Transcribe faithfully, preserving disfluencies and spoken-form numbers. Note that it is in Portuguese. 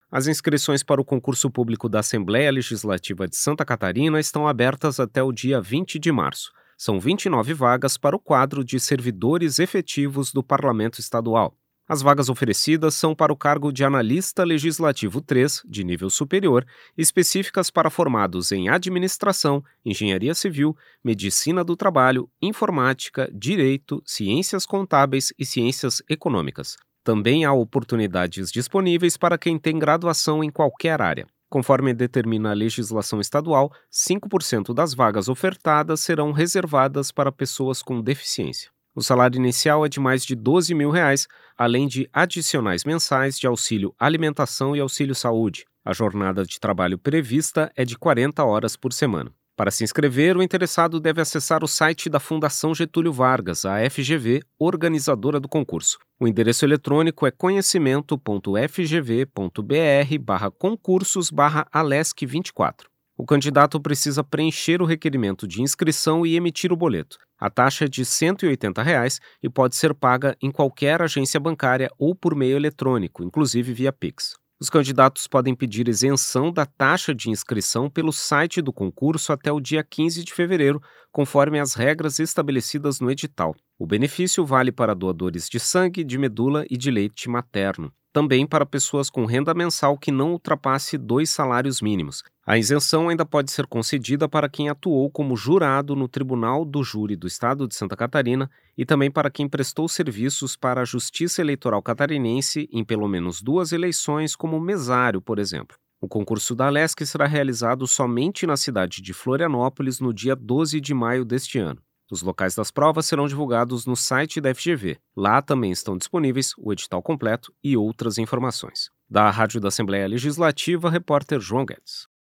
As inscrições para o concurso público da Assembleia Legislativa de Santa Catarina estão abertas até o dia vinte de março. São vinte e nove vagas para o quadro de servidores efetivos do Parlamento Estadual. As vagas oferecidas são para o cargo de Analista Legislativo três, de nível superior, específicas para formados em Administração, Engenharia Civil, Medicina do Trabalho, Informática, Direito, Ciências Contábeis e Ciências Econômicas. Também há oportunidades disponíveis para quem tem graduação em qualquer área. Conforme determina a legislação estadual, cinco por cento das vagas ofertadas serão reservadas para pessoas com deficiência. O salário inicial é de mais de doze mil reais, além de adicionais mensais de auxílio alimentação e auxílio saúde. A jornada de trabalho prevista é de quarenta horas por semana. Para se inscrever, o interessado deve acessar o site da Fundação Getúlio Vargas, a F G V, organizadora do concurso. O endereço eletrônico é conhecimento ponto f g v ponto b r barra concursos barra alesc vinte e quatro. O candidato precisa preencher o requerimento de inscrição e emitir o boleto. A taxa é de cento e oitenta reais e pode ser paga em qualquer agência bancária ou por meio eletrônico, inclusive via Pix. Os candidatos podem pedir isenção da taxa de inscrição pelo site do concurso até o dia quinze de fevereiro, conforme as regras estabelecidas no edital. O benefício vale para doadores de sangue, de medula e de leite materno. Também para pessoas com renda mensal que não ultrapasse dois salários mínimos. A isenção ainda pode ser concedida para quem atuou como jurado no Tribunal do Júri do Estado de Santa Catarina e também para quem prestou serviços para a Justiça Eleitoral Catarinense em pelo menos duas eleições, como mesário, por exemplo. O concurso da Alesc será realizado somente na cidade de Florianópolis no dia doze de maio deste ano. Os locais das provas serão divulgados no site da F G V. Lá também estão disponíveis o edital completo e outras informações. Da Rádio da Assembleia Legislativa, repórter João Guedes.